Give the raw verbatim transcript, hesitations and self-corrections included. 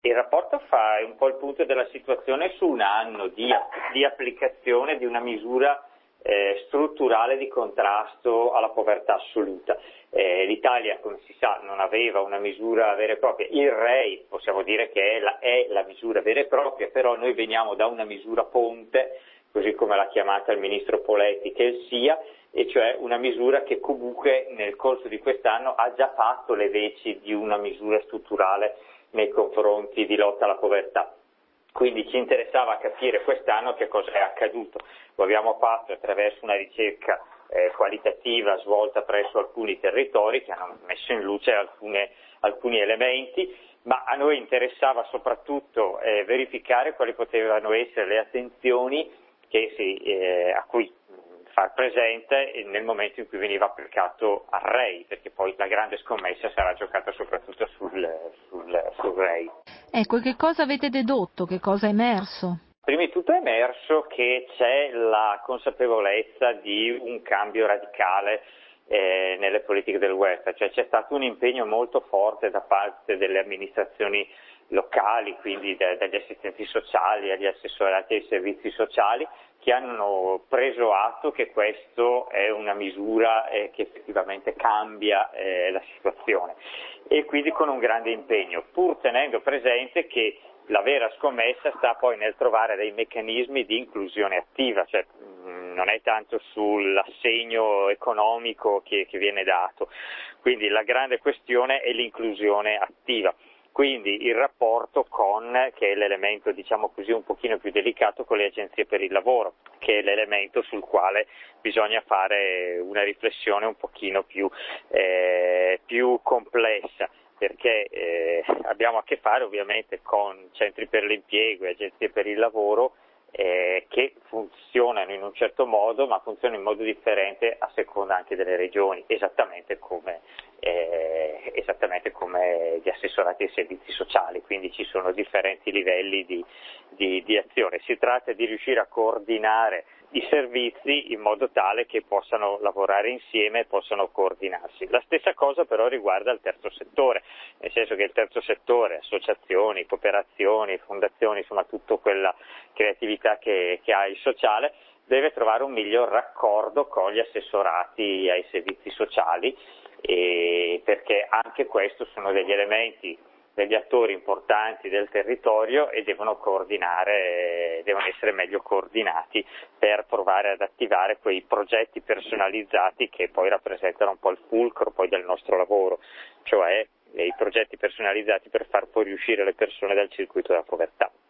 Il rapporto fa un po' il punto della situazione su un anno di, di applicazione di una misura eh, strutturale di contrasto alla povertà assoluta. Eh, L'Italia, come si sa, non aveva una misura vera e propria. Il R E I possiamo dire che è la, è la misura vera e propria, però noi veniamo da una misura ponte, così come l'ha chiamata il ministro Poletti, che è il S I A, e cioè una misura che comunque nel corso di quest'anno ha già fatto le veci di una misura strutturale nei confronti di lotta alla povertà. Quindi ci interessava capire quest'anno che cosa è accaduto. Lo abbiamo fatto attraverso una ricerca eh, qualitativa svolta presso alcuni territori che hanno messo in luce alcune, alcuni elementi, ma a noi interessava soprattutto eh, verificare quali potevano essere le attenzioni che si, eh, a cui far presente nel momento in cui veniva applicato al R E I, perché poi la grande scommessa sarà giocata soprattutto sul, sul, sul R E I. Ecco, che cosa avete dedotto? Che cosa è emerso? Prima di tutto è emerso che c'è la consapevolezza di un cambio radicale eh, nelle politiche del welfare, cioè c'è stato un impegno molto forte da parte delle amministrazioni locali, quindi da, dagli assistenti sociali agli assessorati ai servizi sociali, che hanno preso atto che questo è una misura eh, che effettivamente cambia eh, la situazione, e quindi con un grande impegno, pur tenendo presente che la vera scommessa sta poi nel trovare dei meccanismi di inclusione attiva, cioè mh, non è tanto sull'assegno economico che, che viene dato, quindi la grande questione è l'inclusione attiva. Quindi il rapporto con, che è l'elemento diciamo così un pochino più delicato, con le agenzie per il lavoro, che è l'elemento sul quale bisogna fare una riflessione un pochino più, eh, più complessa, perché eh, abbiamo a che fare ovviamente con centri per l'impiego e agenzie per il lavoro eh, che funzionano in un certo modo, ma funzionano in modo differente a seconda anche delle regioni, esattamente come Eh, esattamente come gli assessorati ai servizi sociali, quindi ci sono differenti livelli di, di, di azione. Si tratta di riuscire a coordinare i servizi in modo tale che possano lavorare insieme e possano coordinarsi. La stessa cosa però riguarda il terzo settore, nel senso che il terzo settore, associazioni, cooperazioni, fondazioni, insomma tutta quella creatività che, che ha il sociale, deve trovare un miglior raccordo con gli assessorati ai servizi sociali, e perché anche questo sono degli elementi, degli attori importanti del territorio e devono coordinare, devono essere meglio coordinati per provare ad attivare quei progetti personalizzati che poi rappresentano un po' il fulcro poi del nostro lavoro, cioè i progetti personalizzati per far fuoriuscire le persone dal circuito della povertà.